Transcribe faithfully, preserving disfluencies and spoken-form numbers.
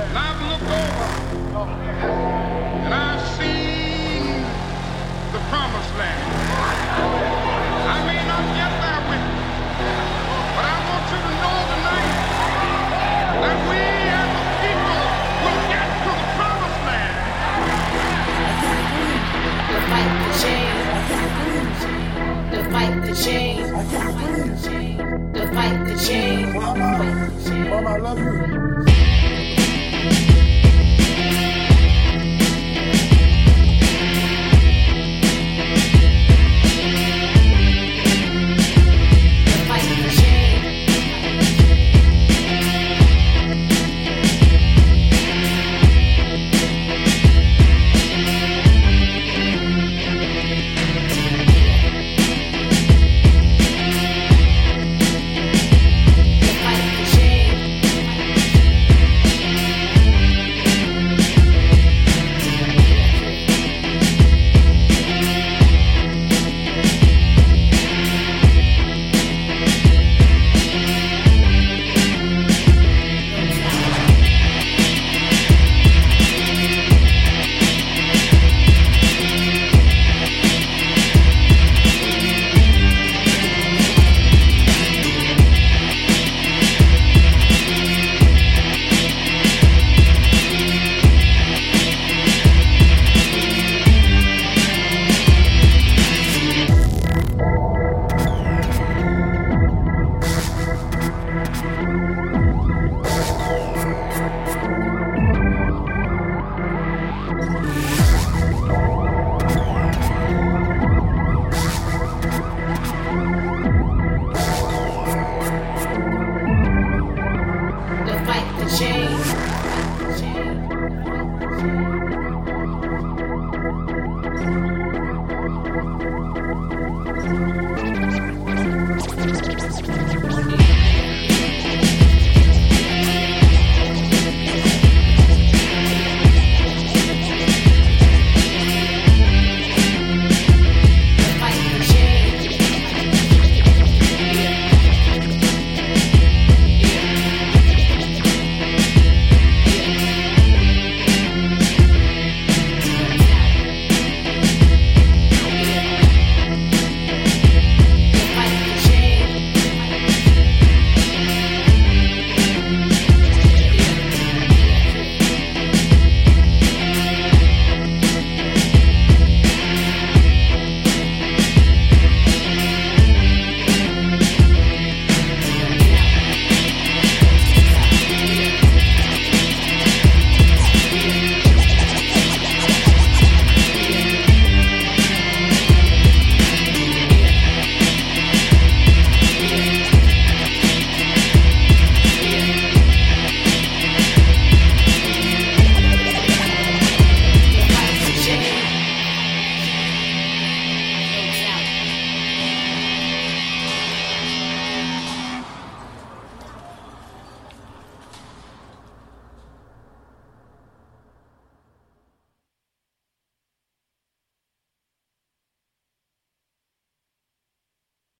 And I've looked over and I've seen the promised land. I may not get there with you, but I want you to know tonight that we as a people will get to the promised land. The fight the change. The fight the change. The fight the change. Mama, I love you.